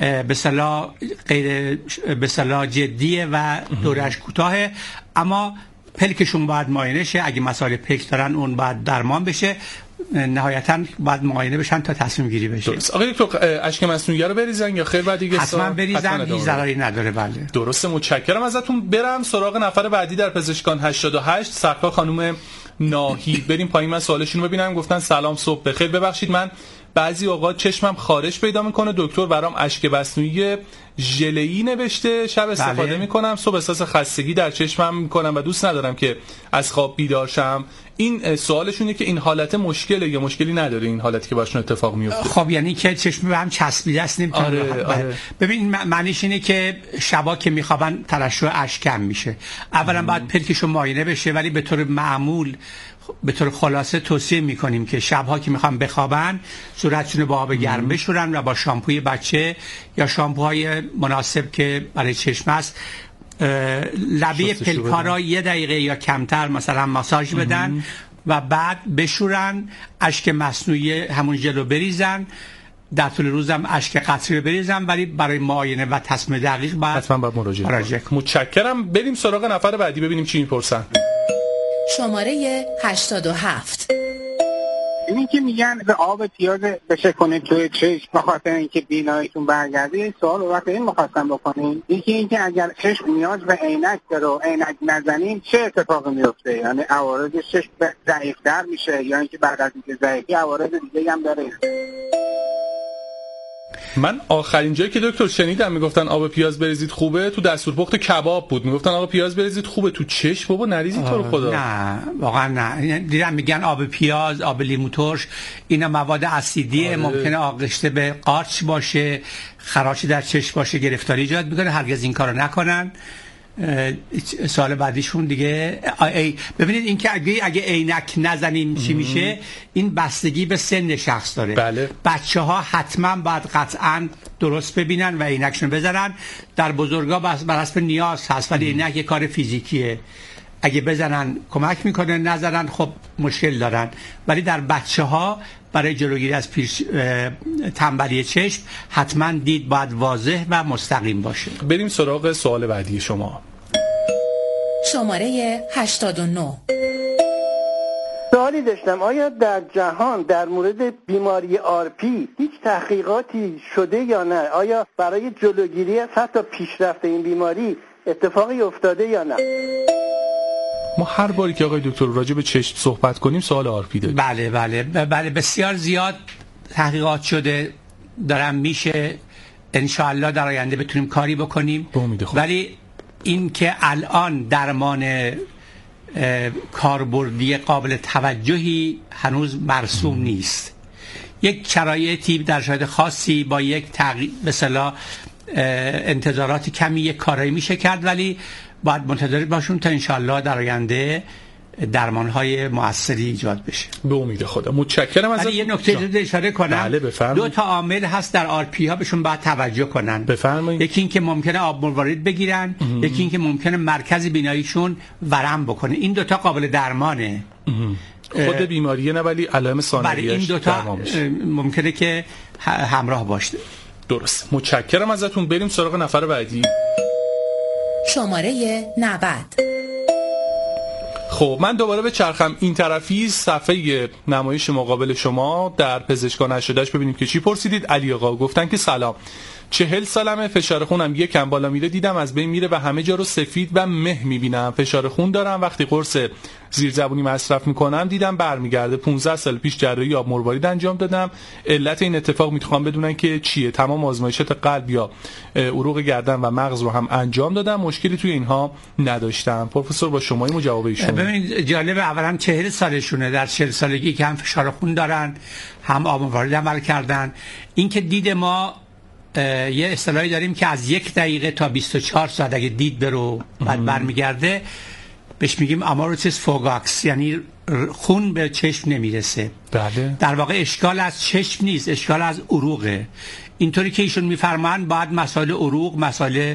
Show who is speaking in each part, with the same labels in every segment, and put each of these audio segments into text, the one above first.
Speaker 1: به اصطلاح غیر به اصطلاح جدیه و دورش کوتاهه، اما پلکشون باید معاینه شه. اگه مسائل پلک دارن اون باید درمان بشه، نهایتاً باید معاینه بشن تا تصمیم گیری بشه.
Speaker 2: درست. آقای دکتر اشک مصنوعی رو بریزن یا خیر بعد دیگه
Speaker 1: حتما بریزن، هیچ ضرری نداره. بله
Speaker 2: درسته، متشکرم ازتون. برم سراغ نفر بعدی در پزشکان 88 سرکار خانم ناهی. بریم پایین، من سوالشون رو ببینم. گفتن سلام، صبح بخیر، ببخشید من بعضی اوقات چشمم خارش پیدا میکنه، دکتر برام اشک مصنوعی ژلئی نوشته، شب استفاده میکنم، صبح احساس خستگی در چشمم میکنم و دوست ندارم که از خواب بیدار شم. این سوالشونه که این حالت مشکله یا مشکلی نداره این حالتی که باشون اتفاق میفته؟
Speaker 1: خب یعنی که چشم به هم چسبیده است، نمیتونه.
Speaker 2: آره.
Speaker 1: ببین معنیش اینه که شبا که میخوابن ترشح اشک کم میشه. اولا باید پلکشون معاینه بشه، ولی به طور معمول به طور خلاصه توصیه میکنیم که شبها که میخوام بخوابن صورتشون با آب گرم بشورن و با شامپوی بچه یا شامپوهای مناسب که برای چشم است لبه پلک‌ها را 1 دقیقه یا کمتر مثلا ماساژ بدن و بعد بشورن، اشک مصنوعی همون ژل رو بریزن، در طول روزم اشک قطره رو بریزن، ولی برای معاینه و تصمیم دقیق
Speaker 2: حتما باید مراجعه کنم. متشکرم. بریم سراغ نفر بعدی ببینیم چی میپرسن.
Speaker 3: شماره 87.
Speaker 4: اینی که میگن به آب پیاز بشه کنید توی چشم به خاطر اینکه بیناییتون برگرده، این سوال رو وقتی این می‌خواستم بکنیم، اینکه اگر چشم نیاز به عینک داره و عینک نزنیم چه اتفاقی میفته؟ یعنی عوارض چشم ضعیف‌تر میشه یا اینکه بعد از اینکه ضعیفی عوارض دیگه هم داره؟
Speaker 2: من آخرین جایی که دکتر شنیدم میگفتن آب پیاز بریزید خوبه تو دستورپخت کباب بود، میگفتن آب پیاز بریزید خوبه، تو چشم بابا نریزید تو رو خدا.
Speaker 1: نه واقعا نه، دیدم میگن آب پیاز، آب لیمو ترش، اینا مواد اسیدیه، ممکنه آغشته به قارچ باشه، خراش در چشم باشه، گرفتاری ایجاد میکنه. هرگز این کارو نکنن. سوال بعدیشون دیگه ببینید این که اگه عینک نزنیم چی میشه، این بستگی به سن شخص داره.
Speaker 2: بله.
Speaker 1: بچه‌ها حتما باید قطعا درست ببینن و عینکشون بزنن. در بزرگا بر حسب نیاز هست، ولی عینک یه کار فیزیکیه، اگه بزنن کمک میکنه، نزنن خب مشکل دارن. ولی در بچه‌ها برای جلوگیری از تنبلی چشم حتما دید باید واضح و مستقیم باشه.
Speaker 2: بریم سراغ سوال بعدی شما.
Speaker 3: شماره 89.
Speaker 5: سوالی داشتم، آیا در جهان در مورد بیماری آرپی هیچ تحقیقاتی شده یا نه؟ آیا برای جلوگیری از حتی پیشرفت این بیماری اتفاقی افتاده یا نه؟
Speaker 2: ما هر باری که آقای دکتر راجع به چشم صحبت کنیم سوال آرپی داریم.
Speaker 1: بله بسیار زیاد تحقیقات شده، دارم میشه، انشاءالله در آینده بتونیم کاری بکنیم. ولی این که الان درمان کاربردی قابل توجهی هنوز مرسوم نیست. یک شرایطی در شرایط خاصی با یک به اصطلاح انتظارات کمی یک کارایی میشه کرد، ولی باید منتظر باشون تا انشالله در آینده درمان‌های مؤثری ایجاد بشه.
Speaker 2: به امید خدا. متشکرم ازت.
Speaker 1: یه نکته رو اشاره کنم.
Speaker 2: بله بفرمایید.
Speaker 1: 2 تا عامل هست در آرپی ها بهشون باید توجه کنن.
Speaker 2: بفرمایید.
Speaker 1: یکی این که ممکنه آب مروارید بگیرن، یکی این که ممکنه مرکز بیناییشون ورم بکنه. این 2 تا قابل درمانه.
Speaker 2: خود بیماریه نه، ولی علائم ثانویه‌اش
Speaker 1: این 2 تا ممکنه که همراه باشه.
Speaker 2: درست. متشکرم ازتون. بریم سراغ نفر بعدی.
Speaker 3: شماره 90.
Speaker 2: خب من دوباره به چرخم این طرفی صفحه نمایش مقابل شما در پزشکان 88 ببینیم که چی پرسیدید. علی آقا گفتن که سلام، 40 سالمه، فشار خونم یکم بالا میره، دیدم از بین میره و همه جا رو سفید و مه میبینم، فشار خون دارم، وقتی قرص زیرزبونی مصرف میکنم دیدم برمیگرده. 15 سال پیش جراحی آب مروارید انجام دادم، علت این اتفاق میخوام بدونن که چیه. تمام آزمایشات قلب یا عروق گردن و مغز رو هم انجام دادم، مشکلی توی اینها نداشتم. پروفسور با شما این جواب ایشون.
Speaker 1: ببینید جالبه، اولا 40 سالشونه، در 40 سالگی که هم فشار خون دارن هم آب مروارید عمل کردن. این که دید ما یه اصطلاحی داریم که از 1 دقیقه تا 24 ساعت اگه دید برو بعد برمیگرده بهش میگیم اماروتیس فوگاکس، یعنی خون به چشم نمیرسه.
Speaker 2: بله.
Speaker 1: در واقع اشکال از چشم نیست، اشکال از عروقه. اینطوری که ایشون میفرمان باید مسائل عروق، مسائل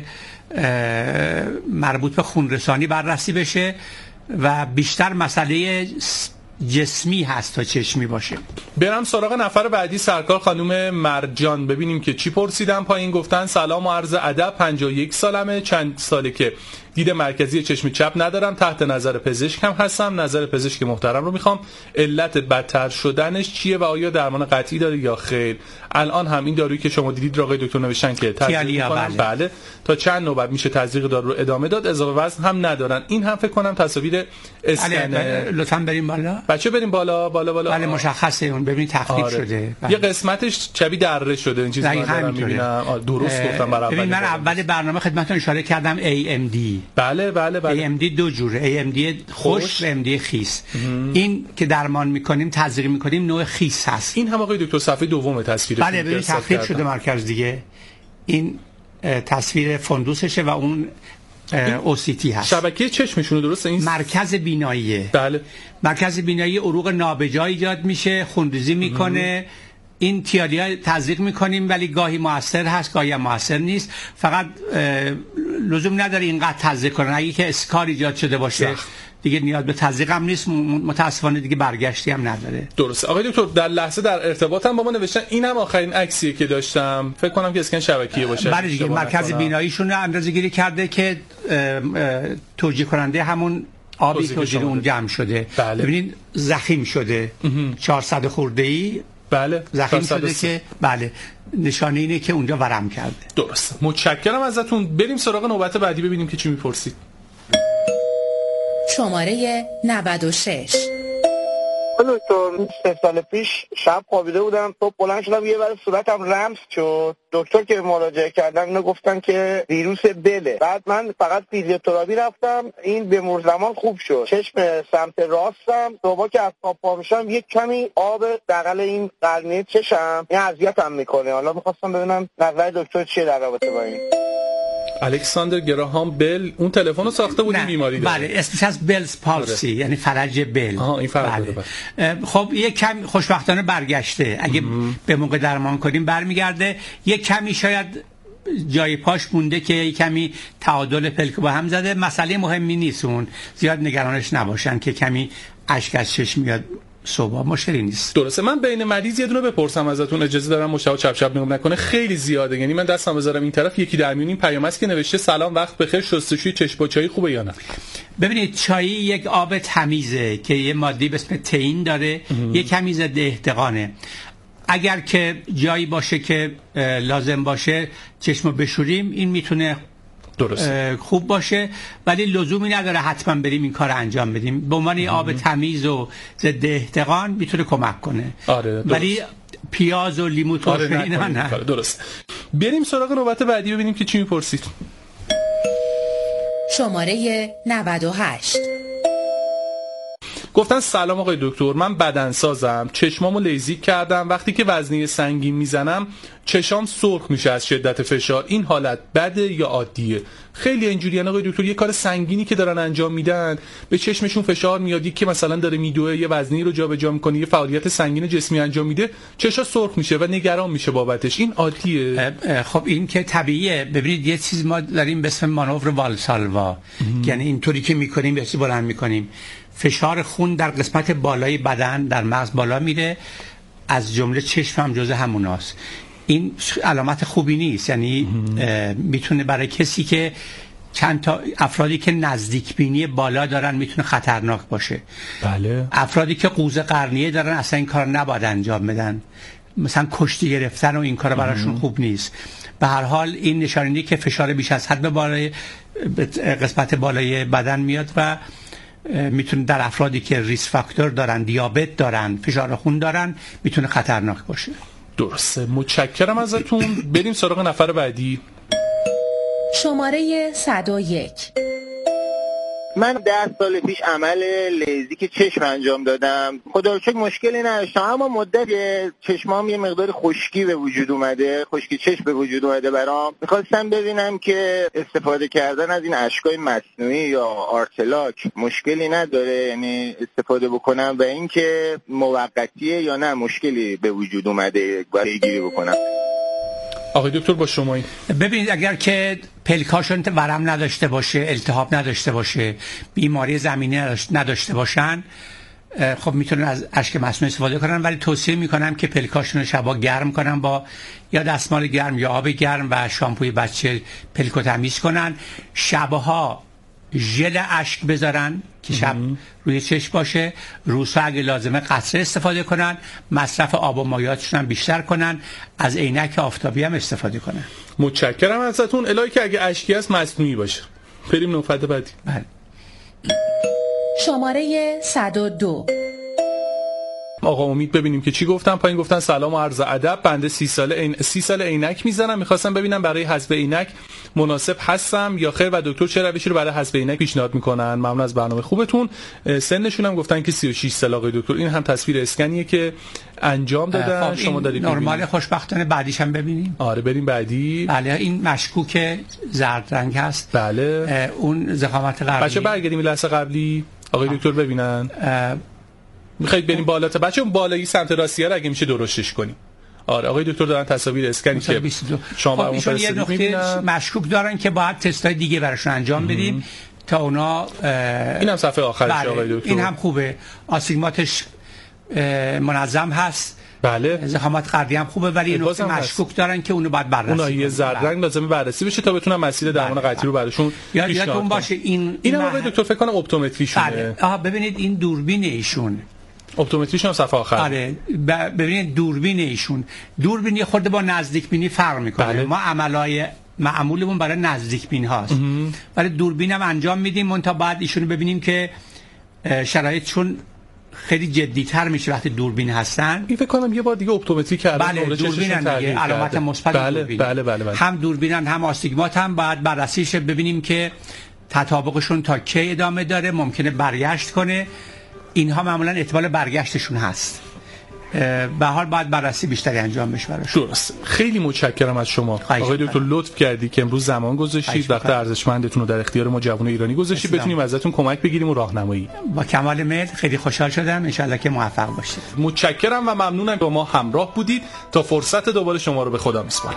Speaker 1: مربوط به خون رسانی بررسی بشه و بیشتر مسئله جسمی هست تا چشمی باشه.
Speaker 2: برم سراغ نفر بعدی، سرکار خانم مرجان، ببینیم که چی پرسیدن پایین. گفتن سلام و عرض ادب، 51 سالمه، چند ساله که دید مرکزی چشم چپ ندارم، تحت نظر پزشک هم هستم. نظر پزشک محترم رو میخوام. علت بدتر شدنش چیه و آیا درمان قطعی داره یا خیر؟ الان هم این دارویی که شما دیدید رو آقای دکتر نوشتن که تزریق میکنن. بله. تا چند نوبت میشه تزریق دارو رو ادامه داد. اضافه وزن هم ندارن. این هم فکر کنم تصاویر اسکن.
Speaker 1: لطفا بریم بالا.
Speaker 2: بچه بریم بالا.
Speaker 1: بله مشخصه اون ببینید تخریب شده.
Speaker 2: یه قسمتش شبیه دره شده. این چیزا من میبینم. درست گفتم برای
Speaker 1: ببین من اول برنامه خدمتتون اشاره کردم AMD.
Speaker 2: بله.
Speaker 1: AMD دو جوره، AMD خشک و AMD خیس. این که درمان میکنیم تزریق میکنیم نوع خیس هست.
Speaker 2: این هم آقای دکتر صفحه دوم تصویرش.
Speaker 1: بله ببین تخریب شده مرکز دیگه. این تصویر فندوسشه و اون OCT هست.
Speaker 2: شبکه چشمشون درسته؟ این
Speaker 1: مرکز بیناییه.
Speaker 2: بله.
Speaker 1: مرکز بینایی عروق نابجا ایجاد میشه، خونریزی میکنه. این تیاری تزریق میکنیم ولی گاهی موثر هست گاهی هم موثر نیست. فقط لزوم نداره اینقدر تزریق کنن. اگه که اسکار ایجاد شده باشه دیگه نیاز به تزریق هم نیست. متاسفانه دیگه برگشتی هم نداره.
Speaker 2: درسته. آقای دکتر در لحظه در ارتباطم با ما نوشتن اینم آخرین عکسیه که داشتم، فکر کنم که اسکن شبکیه باشه.
Speaker 1: بله دیگه مرکز بیناییشون رو اندازه‌گیری کرده که توجیه کننده همون آبی که اون جمع شده.
Speaker 2: بله.
Speaker 1: ببینید ضخیم شده 400 خورده‌ای.
Speaker 2: بله
Speaker 1: ضخیم شده که بله نشانه اینه که اونجا ورم کرده.
Speaker 2: درست. متشکرم ازتون. بریم سراغ نوبت بعدی ببینیم که چی میپرسید.
Speaker 3: شماره 96.
Speaker 6: دکتر 3 سال پیش شب خوابیده بودم، صبح بلند شدم یه بار صورتم رمز شد. دکتر که مراجعه کردم اینو گفتن که ویروس بله. بعد من فقط فیزیوتراپی رفتم، این به مرور زمان خوب شد. چشم سمت راستم صبح که از خواب پا میشم یک کمی آب بغل این قرنیه چشم این اذیتم میکنه. حالا می‌خواستم ببینم نظر دکتر چیه در رابطه با این.
Speaker 2: الکساندر گراهام بل اون تلفن رو ساخته بود. این بیماری داره.
Speaker 1: بله اسمش از بلز پالسی یعنی فرج بل.
Speaker 2: این فرج
Speaker 1: بله. خب یک کم خوشبختانه برگشته. اگه به موقع درمان کنیم برمیگرده. یک کمی شاید جای پاش مونده که یک کمی تعادل پلک با هم زده. مسئله مهمی نیست، اون زیاد نگرانش نباشن که کمی اشک از چشم میاد صبح، مشکلی نیست.
Speaker 2: درسته. من بین مریض یه دونه بپرسم ازتون، اجازه دارم مشاور چپ چپ نگم نکنه، خیلی زیاده. یعنی من دستم بذارم این طرف، یکی در میون این پیام است که نوشته سلام وقت بخیر، شستشوی چشم با چای خوبه یا نه؟
Speaker 1: ببینید چای یک آب تمیزه که یه ماده به اسم تئین داره، یه کمی ضد احتقانه. اگر که جایی باشه که لازم باشه چشمو بشوریم این میتونه خوب باشه، ولی لزومی نداره حتما بریم این کار انجام بدیم. به عنوان آب تمیز و ضد احتقان میتونه کمک کنه. ولی پیاز و لیمو ترش اینا نه.
Speaker 2: درست. بریم سراغ نوبت بعدی ببینیم که چی میپرسید.
Speaker 3: شماره 98.
Speaker 2: گفتن سلام آقای دکتر، من بدنسازم، چشمامو لیزیک کردم، وقتی که وزنه سنگین میزنم چشام سرخ میشه از شدت فشار. این حالت بده یا عادیه؟ خیلی اینجوریه آقای دکتر، یه کار سنگینی که دارن انجام میدن به چشمشون فشار میاد، یکی که مثلا داره میدوه یه وزنی رو جابجا میکنه، یه فعالیت سنگین جسمی انجام میده، چشا سرخ میشه و نگران میشه بابتش. این عادیه؟
Speaker 1: خب این که طبیعیه. ببینید یه چیز ما داریم به اسم مانور والسالوا، یعنی اینطوری که میکنیم به چیز بلند میکنیم، فشار خون در قسمت بالای بدن در مغز بالا میره، از جمله چشم هم جزء هموناست. این علامت خوبی نیست، یعنی میتونه برای کسی که چند تا افرادی که نزدیک بینی بالا دارن میتونه خطرناک باشه.
Speaker 2: بله.
Speaker 1: افرادی که قوز قرنیه دارن اصلا این کار نباید انجام بدن، مثلا کشتی گرفتن و این کار براشون خوب نیست. به هر حال این نشانه که فشار بیش از حد به بالای قسمت بالای بدن میاد و میتونه در افرادی که ریسک فاکتور دارن، دیابت دارن، فشار خون دارن، میتونه خطرناک باشه.
Speaker 2: درسته. متشکرم ازتون. بریم سراغ نفر بعدی.
Speaker 3: شماره 101.
Speaker 6: من 10 سال پیش عمل لیزیک چشم انجام دادم، خدا رو شکر مشکلی نداشتم، اما مدت چشمام یه مقدار خشکی به وجود اومده، خشکی چشم به وجود اومده برام. میخواستم ببینم که استفاده کردن از این اشکای مصنوعی یا آرتلاک مشکلی نداره، یعنی استفاده بکنم و اینکه موقتیه یا نه مشکلی به وجود اومده باید پیگیری بکنم.
Speaker 2: آقای دکتر با شما این.
Speaker 1: ببینید اگر که پلکاشون ورم نداشته باشه، التهاب نداشته باشه، بیماری زمینی نداشته باشن، خب میتونن از اشک مصنوعی استفاده کنن، ولی توصیه میکنم که پلکاشون رو شبا گرم کنن با یا دستمال گرم یا آب گرم و شامپوی بچه پلکو تمیز کنن. شبها ژل اشک بذارن که شب روی چشم باشه، روزها اگه لازمه قطره استفاده کنن، مصرف آب و مایعاتشون هم بیشتر کنن، از عینک آفتابی هم استفاده کنن.
Speaker 2: متشکرم ازتون. الهی که اگه اشکی هست مصنوعی باشه. بریم نوبت بعدی.
Speaker 1: بله.
Speaker 3: شماره 102.
Speaker 2: آقا امید ببینیم که چی گفتن. پایین گفتن سلام و عرض ادب، بنده 30 سال عینک میزنم، میخواستم ببینم برای حذف عینک مناسب هستم یا خیر و دکتر چه روشی رو برای حذف عینک پیشنهاد میکنن. ممنون از برنامه خوبتون. سنشون هم گفتن که 36 سال آقای دکتر. این هم تصویر اسکنیه که انجام دادن. شما دارید
Speaker 1: نرمال خوشبختانه بعدیش هم ببینیم.
Speaker 2: آره بریم بعدی.
Speaker 1: بله این مشکوک زرد رنگ هست.
Speaker 2: بله
Speaker 1: اون ضخامت قبلی.
Speaker 2: بچه برگردیم لحظه قبلی آقای دکتر ببینن. میخواید بریم بالا تا بچه اون بالایی سمت راستیه رو اگه میشه درستش کنیم. آره آقای دکتر دارن تصاویر اسکنی که شما اون
Speaker 1: ایشون یه نقطه مشکوک دارن که باید تستای دیگه براشون انجام بدیم تا اونا.
Speaker 2: اینم صفحه آخرش آقای دکتر.
Speaker 1: این هم خوبه، آستیگماتش منظم هست.
Speaker 2: بله
Speaker 1: ضخامت قلبی هم خوبه، ولی این نقطه مشکوک دارن که اونو باید بررسی.
Speaker 2: اونها یه زرد رنگ لازمه بررسی بشه تا بتونن مسیر درمان قطعی رو براشون
Speaker 1: یادتون باشه. این
Speaker 2: آقای دکتر فکر کنم اپتومتریشونه.
Speaker 1: ببینید این دوربین ایشون،
Speaker 2: اپتومتریشون صفحه آخر.
Speaker 1: آره ببینید دوربین ایشون، دوربین یه خورده با نزدیک بینی فرق میکنه.
Speaker 2: بله.
Speaker 1: ما عملای معمولمون برای نزدیک بین هاست، ولی دوربین هم انجام میدیم. منتها بعد ایشونو ببینیم که شرایطشون خیلی جدی‌تر میشه وقتی دوربین هستن.
Speaker 2: این فکر کنم یه بار دیگه اپتومتری کردن.
Speaker 1: بله دوربینن دیگه، علامت مثبت دوربین.
Speaker 2: بله.
Speaker 1: هم دوربینن هم آستیگمات هم باید بررسیش ببینیم که تطابقشون تا کی ادامه داره، ممکنه برگشت کنه. اینها معمولا احتمال برگشتشون هست. به حال باید بررسی بیشتری انجام بشه براشون.
Speaker 2: درست. خیلی متشکرم از شما آقای دکتر، لطف کردی که امروز زمان گذاشتید، وقت ارزشمندتون رو در اختیار ما جوان ایرانی گذاشتید بتونیم ازتون کمک بگیریم و راهنمایی.
Speaker 1: با کمال میل. خیلی خوشحال شدم، ان شاءالله که موفق باشید.
Speaker 2: متشکرم و ممنونم با ما همراه بودید. تا فرصت دوباره شما رو به خدا میسپارم.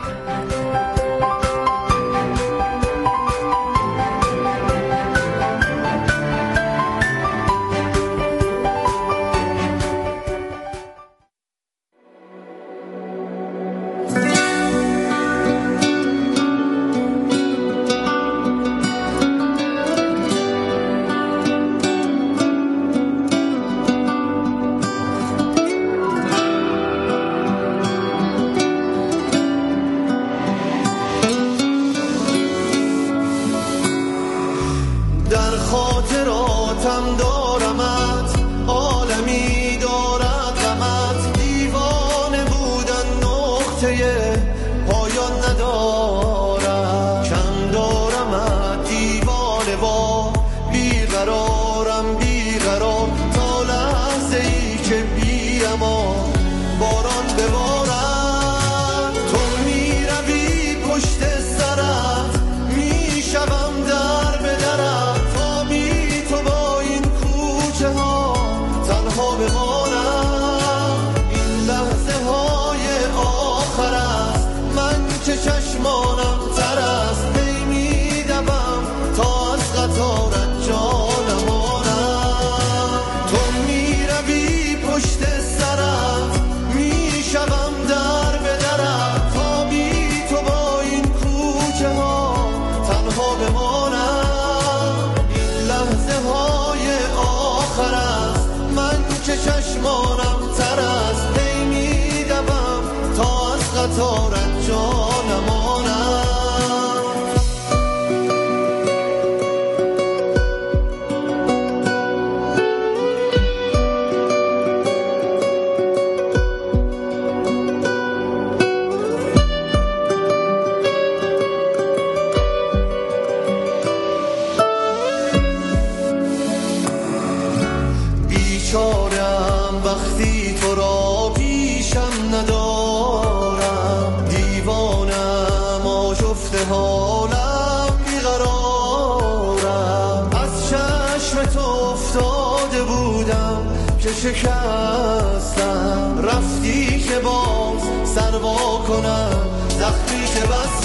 Speaker 7: شکستم رفتی که باز سروا کنم زخمی که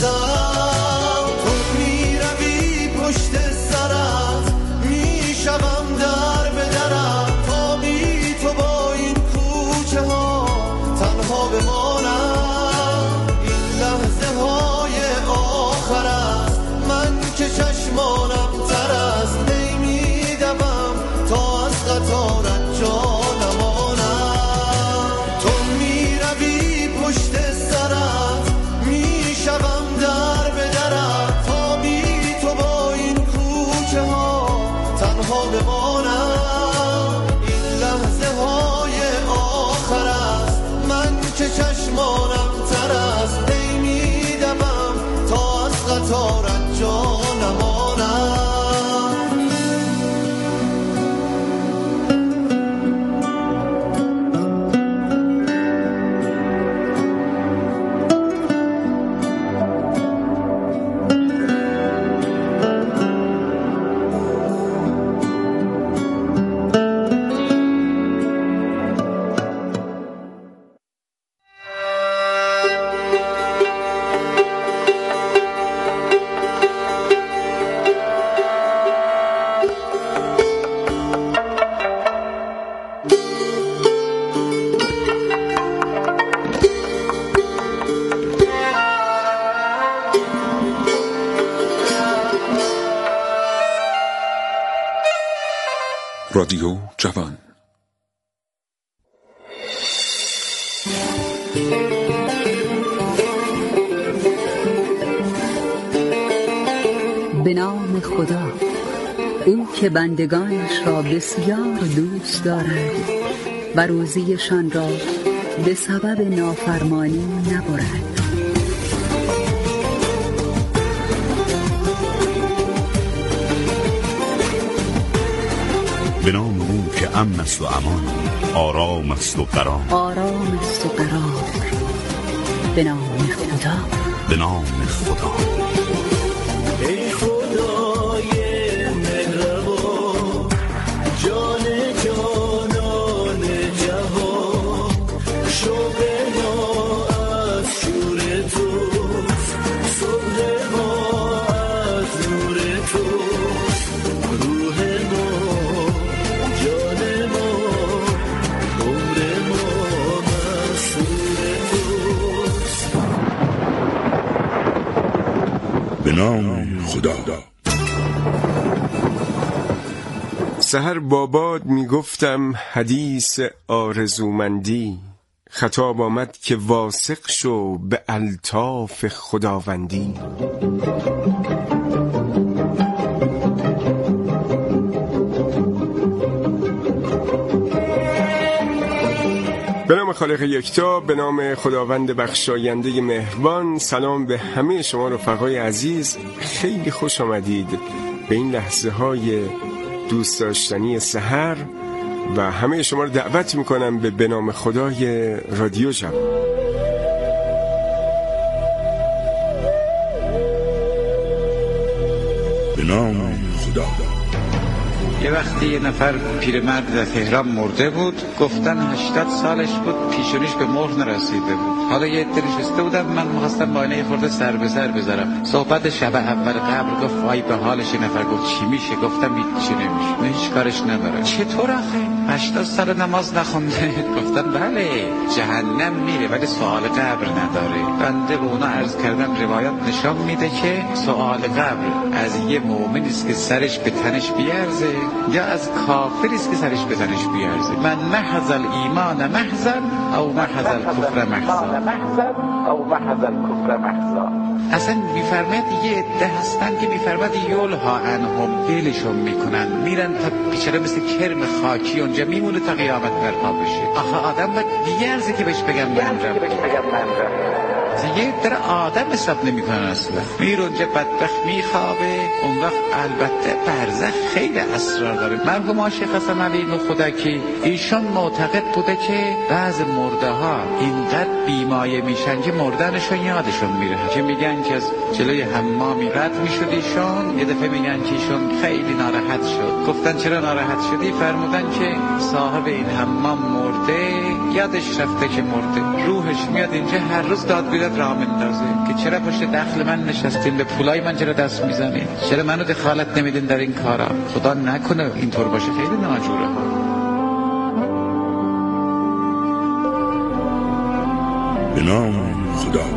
Speaker 7: بستم. تو میروی پشت سرت میشوم در به درت تا بی قطارت جا نمانم.
Speaker 8: رادیو جوان.
Speaker 9: به نام خدا، او که بندگانش را بسیار دوست دارد و روزیشان را به سبب نافرمانی نبرد.
Speaker 10: به نام او که امن است و امان، آرام است و قرار،
Speaker 9: آرام است و قرار. به نام خدا،
Speaker 10: به نام خدا.
Speaker 7: ای خدای مهربان، جان جانان جهان، شوق ما از شور توست، صبح ما از نور توست، روح ما جان ما عمر ما مسئول توست.
Speaker 10: به نام خدا.
Speaker 11: سحر باباد میگفتم حدیث آرزومندی، خطاب آمد که واثق شو به الطاف خداوندی. به نام خالق یکتا، به نام خداوند بخشاینده مهربان. سلام به همه شما رفقای عزیز، خیلی خوش آمدید به این لحظه های دوست داشتنی سحر و همه شما رو دعوت میکنم به نام خدای رادیو جوان.
Speaker 10: به نام خدا.
Speaker 12: یه وقتی یه نفر پیرمرد در تهران مرده بود، گفتن 80 سالش بود، پیشونیش به مهر نرسیده بود. حالا یه عده نشسته بودم، من می‌خواستم با اینه خورده سر به سر بذارم. صحبت شب اول قبر گفت وای به حالش. یه نفر گفت چی میشه؟ گفتم هیچ چی نمیشه، هیچ کارش نداره. چطور آخه 80 سال نماز نخونده؟ گفتن بله جهنم میره ولی سوال قبر نداره. بنده به اونا عرض کردم روایات نشان میده که سوال قبر از یه مؤمنی است که سرش به تنش بیارزه یا از کافری است که سرش به تنش بیارزه. من محض الایمان محضا او محض الکفر محضا. اصلا میفرماید یه عده هستن که میفرماید یلها عنهم، گیلشون میکنن، میرن تا بیچاره مثل کرم خاکی اونجا میمونه تا قیامت برپا بشه. آخه آدم باید بیارزه که بهش بگم من یه در آدم حساب نمی کنن اصلا. میره اونجا بدبخت میخوابه. اون وقت البته برزخ خیلی اسرار داره. مرحوم عاشق حسن علی خداکی ایشان معتقد بوده که بعض مرده ها اینقدر بیمایه میشن که مردنشون یادشون میره، که میگن که از جلوی حمامی رد میشد ایشان. یه دفعه میگن که ایشان خیلی ناراحت شد. گفتن چرا ناراحت شدی؟ فرمودن که صاحب این حمام مرده، یادش رفته که مرده، روحش میاد اینجا هر روز داد بیداد راه مندازه که چرا پشت دخل من نشستین، به پولای من چرا دست میزنین، چرا منو دخالت نمیدین در این کارا. خدا نکنه اینطور باشه، خیلی ناجوره.
Speaker 10: به نام خدا.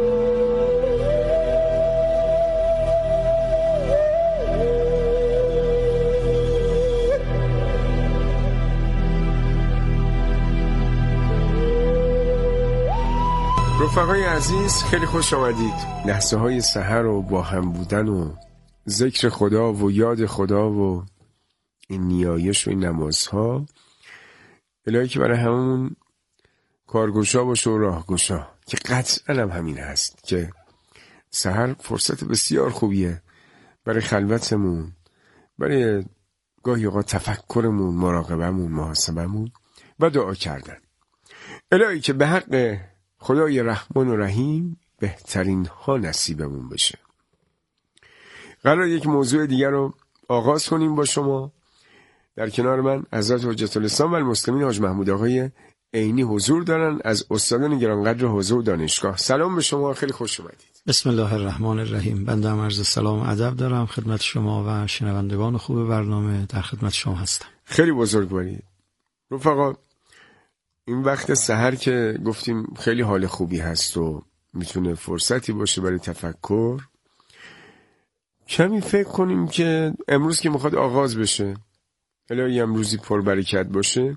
Speaker 11: رفقای عزیز خیلی خوش آمدید. لحظه های سحر و با هم بودن و ذکر خدا و یاد خدا و این نیایش و این نمازها، الهی که برای همون کارگشا باشه و راهگشا، که قطعا هم همین هست که سحر فرصت بسیار خوبیه برای خلوتمون، برای گاهی اوقات تفکرمون، مراقبمون، محاسبمون و دعا کردن. الهی که به حق خدای رحمان و رحیم بهترین ها نصیبمون بشه. قرار یک موضوع دیگر رو آغاز کنیم با شما. در کنار من حضرت حجت الاسلام و المسلمین حاج محمود آقای عینی حضور دارن از استادان گرانقدر حوزه و دانشگاه. سلام به شما، خیلی خوش اومدید.
Speaker 8: بسم الله الرحمن الرحیم. بنده هم عرض سلام و ادب دارم خدمت شما و شنوندگان خوب برنامه. در خدمت شما هستم.
Speaker 11: خیلی بزرگوارید رفقا. این وقت سحر که گفتیم خیلی حال خوبی هست و میتونه فرصتی باشه برای تفکر. کمی فکر کنیم که امروز که میخواد آغاز بشه، الهی امروزی پربرکت باشه،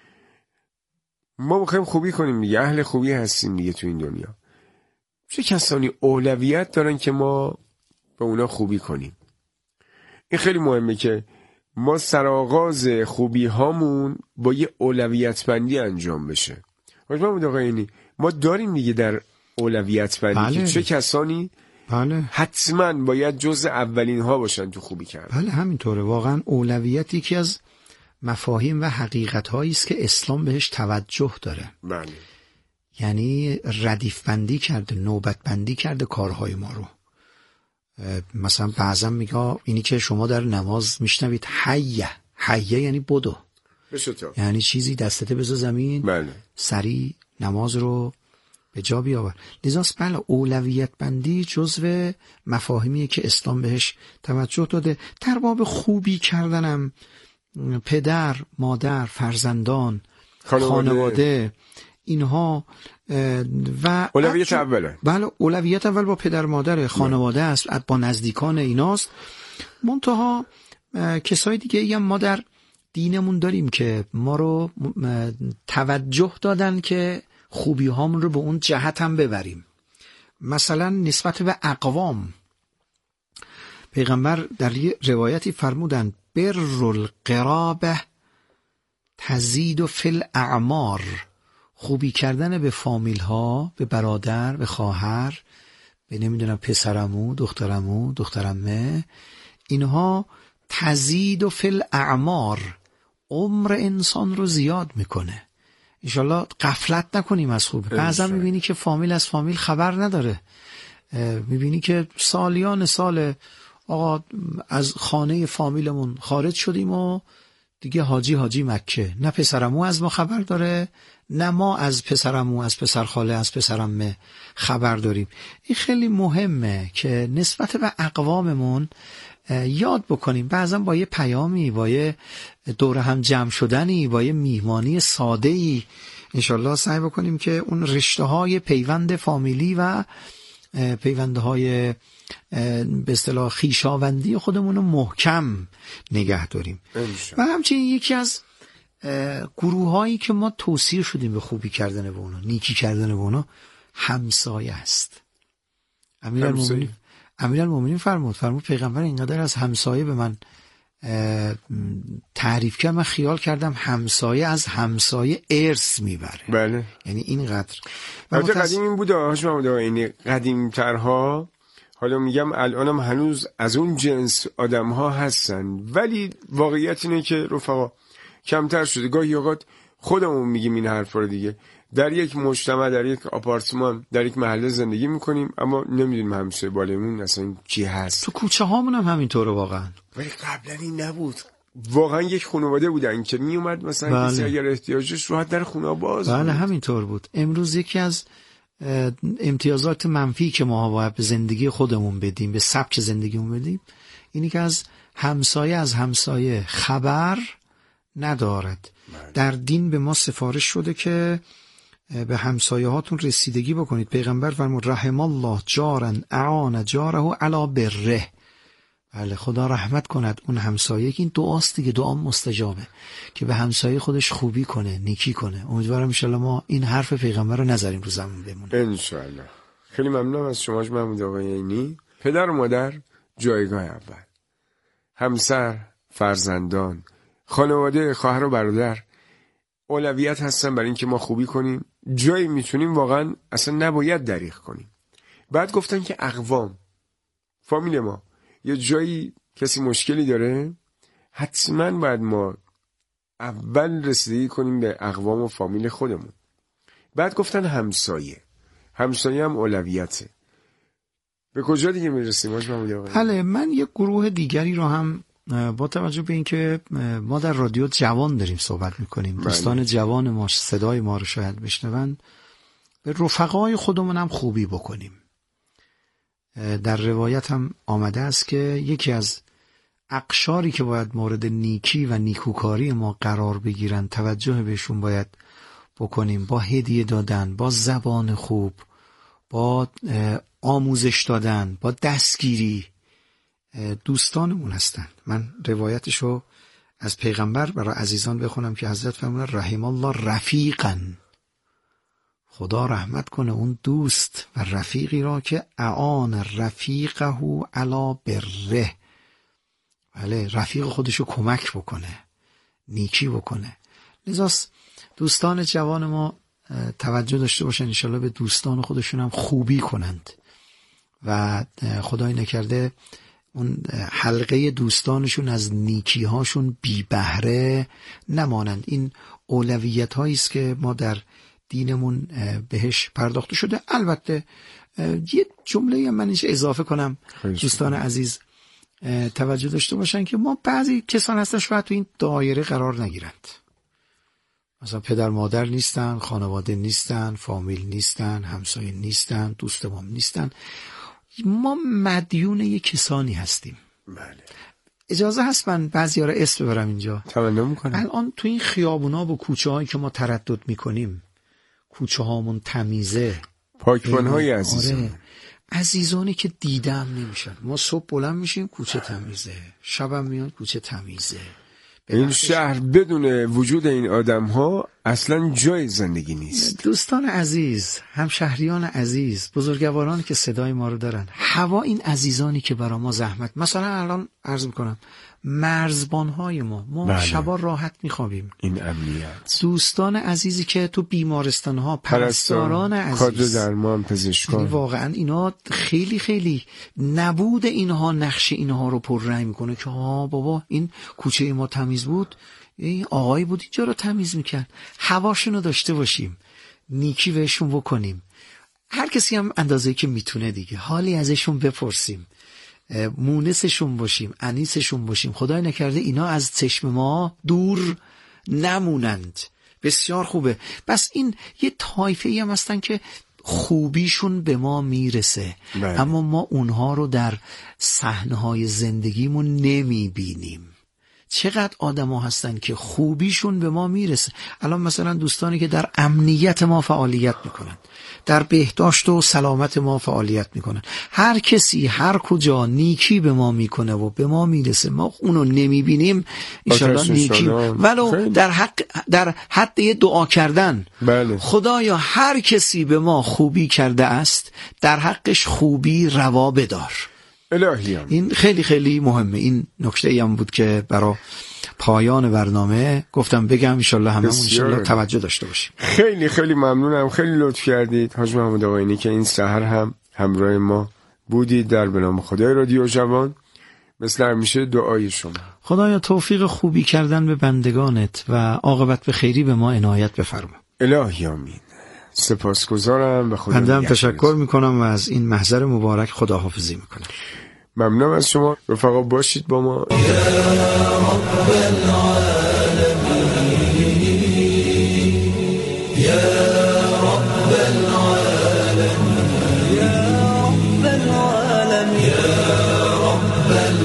Speaker 11: ما میخوایم خوبی کنیم دیگه، اهل خوبی هستیم دیگه تو این دنیا. چه کسانی اولویت دارن که ما به اونا خوبی کنیم؟ این خیلی مهمه که ما سرآغاز خوبی هامون با یه اولویت بندی انجام بشه. حاج محمود آقایانی، ما داریم دیگه در اولویت بندی که چه کسانی حتما باید جزء اولین ها باشن تو خوبی کردن.
Speaker 8: بله همینطوره. واقعا اولویت یکی از مفاهیم و حقیقت هایی است که اسلام بهش توجه داره.
Speaker 11: بله.
Speaker 8: یعنی ردیف بندی کرده، نوبت بندی کرده کارهای ما رو. مثلا بعضا میگه اینی که شما در نماز میشنوید حیه یعنی بدو، یعنی چیزی دستته بذار زمین.
Speaker 11: بله.
Speaker 8: سریع نماز رو به جا بیاور. لذاست بله اولویت بندی جزو مفاهیمیه که اسلام بهش توجه داده. در باب خوبی کردنم پدر، مادر، فرزندان، خانواده اینها و
Speaker 11: اولویت اوله.
Speaker 8: بله اولویت اول با پدر مادر، خانواده است، با نزدیکان ایناست. منتها کسای دیگه هم ما در دینمون داریم که ما رو توجه دادن که خوبی هامون رو به اون جهت هم ببریم. مثلا نسبت به اقوام پیغمبر در یه روایتی فرمودن بر القرابه تزید فی الاعمار. خوبی کردن به فامیل ها، به برادر، به خواهر، به نمیدونم پسرمو، دخترمو، دخترمه، اینها تزید فی الاعمار، عمر انسان رو زیاد میکنه. انشالله غفلت نکنیم از خوبی. بعضا میبینی که فامیل از فامیل خبر نداره، میبینی که سالیان سال آقا از خانه فامیلمون خارج شدیم و دیگه حاجی مکه، نه پسرمو از ما خبر داره، نه ما از پسرمو، از پسر خاله، از پسرمه خبر داریم. این خیلی مهمه که نسبت به اقواممون یاد بکنیم. بعضا با یه پیامی، با یه دور هم جمع شدنی، با یه میهمانی ساده‌ای انشالله سعی بکنیم که اون رشته های پیوند فامیلی و پیوندهای به اصطلاح خویشاوندی خودمون رو محکم نگه داریم. و همچنین یکی از گروه هایی که ما توصیه شدیم به خوبی کردن به اونا، نیکی کردن به اونا، همسایه است. امیرالمومنین فرمود پیغمبر اینقدر از همسایه به من تعریف کرد، من خیال کردم همسایه از همسایه ارث میبره.
Speaker 11: بله.
Speaker 8: یعنی اینقدر.
Speaker 11: البته قدیم این بوده حاج محمود آقایی، قدیم ترها، حالا میگم الانم هنوز از اون جنس آدم ها هستن، ولی واقعیت اینه که رفقا کمتر شده. گاهی اوقات خودمون میگیم این حرفا رو دیگه، در یک مجتمع، در یک آپارتمان، در یک محله زندگی میکنیم اما نمیدونیم همسایه بالایمون اصلا کی هست.
Speaker 8: تو کوچه هامون هم همینطوره واقعا.
Speaker 11: ولی قبلا این نبود. واقعا یک خانواده بودن که میومد مثلا کسی اگر احتیاجش رو در خونه باز بود.
Speaker 8: بله همینطور بود. امروز یکی از امتیازات منفی که ما باید به زندگی خودمون بدیم، به سبک زندگیمون بدیم، اینی که از همسایه خبر ندارد. در دین به ما سفارش شده که به همسایه هاتون رسیدگی بکنید. پیغمبر فرمود رحم الله جارا اعان جاره علی بره. بله خدا رحمت کند اون همسایه که این دعاست دیگه، دعا مستجابه که به همسایه خودش خوبی کنه، نیکی کنه. امیدوارم ان شاءالله ما این حرف پیغمبر رو نذاریم رو زمین بمونه
Speaker 11: ان شاءالله. خیلی ممنونم از شما محمود آقایانی. پدر و مادر جایگاه اول، همسر، فرزندان، خانواده، خواهر و برادر اولویت هستن برای اینکه ما خوبی کنیم. جایی میتونیم واقعا اصلا نباید دریغ کنیم. بعد گفتن که اقوام، فامیل ما یه جایی کسی مشکلی داره، حتما باید ما اول رسیدگی کنیم به اقوام و فامیل خودمون. بعد گفتن همسایه هم اولویته. به کجا دیگه میرسیم حاج محمود آقا؟
Speaker 8: بله، من یک گروه دیگری رو هم با توجه به اینکه ما در رادیو جوان داریم صحبت میکنیم، دوستان جوان ما صدای ما رو شاید بشنون، به رفقای خودمون هم خوبی بکنیم. در روایت هم آمده است که یکی از اقشاری که باید مورد نیکی و نیکوکاری ما قرار بگیرن، توجه بهشون باید بکنیم، با هدیه دادن، با زبان خوب، با آموزش دادن، با دستگیری، دوستانمون هستن. من روایتشو از پیغمبر برای عزیزان بخونم که حضرت فرمودن رحم الله رفیقا، خدا رحمت کنه اون دوست و رفیقی را که اعان رفیقه علی بره، بله، رفیق خودشو کمک بکنه، نیکی بکنه. لذاست دوستان جوان ما توجه داشته باشن انشالله به دوستان خودشون هم خوبی کنند و خدای نکرده اون حلقه دوستانشون از نیکی هاشون بی بهره نمانند. این اولویت هایی است که ما در دینمون بهش پرداخته شده. البته یه جمله من اینجا اضافه کنم، دوستان عزیز توجه داشته باشن که ما بعضی کسان هستن شاید تو این دایره قرار نگیرند، مثلا پدر مادر نیستن، خانواده نیستن، فامیل نیستن، همسایه نیستن، دوست ما نیستن، ما مدیون یک کسانی هستیم.
Speaker 11: بله.
Speaker 8: اجازه هست من بعضی ها را اسم ببرم اینجا؟
Speaker 11: تمنا میکنم.
Speaker 8: الان تو این خیابونا و کوچه هایی که ما تردد میکنیم، کوچه هامون تمیزه،
Speaker 11: پاکبان های عزیزان،
Speaker 8: آره، عزیزانی که دیدم نمیشن. ما صبح بلند میشیم کوچه تمیزه، شبم میاد کوچه تمیزه.
Speaker 11: این شهر بدون وجود این آدم ها اصلا جای زندگی نیست.
Speaker 8: دوستان عزیز، همشهریان عزیز، بزرگوارانی که صدای ما رو دارن، هوا این عزیزانی که برای ما زحمت، مثلا الان عرض میکنم مرزبانهای ما
Speaker 11: بله.
Speaker 8: شبا راحت میخوابیم.
Speaker 11: این امنیت.
Speaker 8: دوستان عزیزی که تو بیمارستانها، پرستاران عزیز،
Speaker 11: کادر درمان، پزشکان،
Speaker 8: واقعا اینا خیلی خیلی نبود اینها نقش اینها رو پررنگ میکنه که ها بابا این کوچه ما تمیز بود، این آقایی بود اینجا رو تمیز میکرد. هواشون رو داشته باشیم، نیکی بهشون بکنیم، هر کسی هم اندازه‌ای که میتونه دیگه حالی ازشون بپرسیم، مونسشون باشیم، انیسشون باشیم. خدای نکرده اینا از چشم ما دور نمونند. بسیار خوبه. بس این یه طایفه‌ای هم هستن که خوبیشون به ما میرسه
Speaker 11: بله.
Speaker 8: اما ما اونها رو در صحنه‌های زندگیمون نمیبینیم. چقدر آدم ها هستن که خوبیشون به ما میرسه. الان مثلا دوستانی که در امنیت ما فعالیت میکنن، در بهداشت و سلامت ما فعالیت میکنن، هر کسی هر کجا نیکی به ما میکنه و به ما میرسه، ما اونو نمیبینیم. انشالله نیکی ولو در حد دعا کردن
Speaker 11: بله.
Speaker 8: خدایا هر کسی به ما خوبی کرده است در حقش خوبی روا بدار.
Speaker 11: الهیم.
Speaker 8: این خیلی خیلی مهمه. این نکته ای هم بود که برای پایان برنامه گفتم بگم، انشالله هممون انشالله توجه داشته باشیم.
Speaker 11: خیلی خیلی ممنونم، خیلی لطف کردید حاج محمود آقایانی که این سحر هم همراه ما بودید در به نام خدای رادیو جوان. مثل همیشه دعای شما.
Speaker 8: خدایا توفیق خوبی کردن به بندگانت و عاقبت به خیری به ما عنایت بفرما.
Speaker 11: الهی آمین. سپاسگزارم و خدا
Speaker 8: بندم تشکر میکنم و از این محضر مبارک خداحافظی میکنم.
Speaker 11: ممنونم از شما رفقا، باشید با ما.
Speaker 7: یا رب العالمین یا رب العالمین یا رب العالمین یا رب